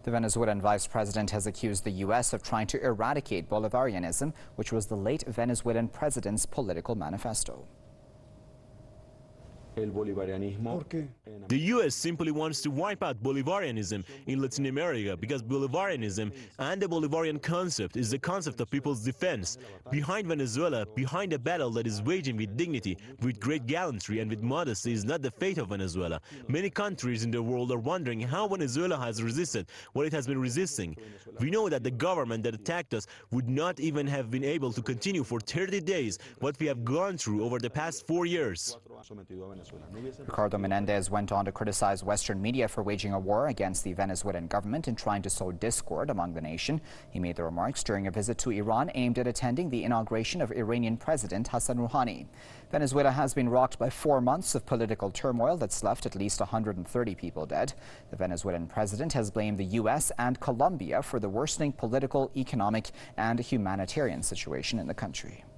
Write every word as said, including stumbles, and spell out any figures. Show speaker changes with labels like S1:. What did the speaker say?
S1: The Venezuelan vice president has accused the U S of trying to eradicate Bolivarianism, which was the late Venezuelan president's political manifesto.
S2: The U S simply wants to wipe out Bolivarianism in Latin America because Bolivarianism and the Bolivarian concept is the concept of people's defense. Behind Venezuela, behind a battle that is waging with dignity, with great gallantry and with modesty is not the fate of Venezuela. Many countries in the world are wondering how Venezuela has resisted what it has been resisting. We know that the government that attacked us would not even have been able to continue for thirty days what we have gone through over the past four years.
S1: Ricardo Menendez went on to criticize Western media for waging a war against the Venezuelan government and trying to sow discord among the nation. He made the remarks during a visit to Iran aimed at attending the inauguration of Iranian President Hassan Rouhani. Venezuela has been rocked by four months of political turmoil that's left at least one hundred thirty people dead. The Venezuelan president has blamed the U S and Colombia for the worsening political, economic, and humanitarian situation in the country.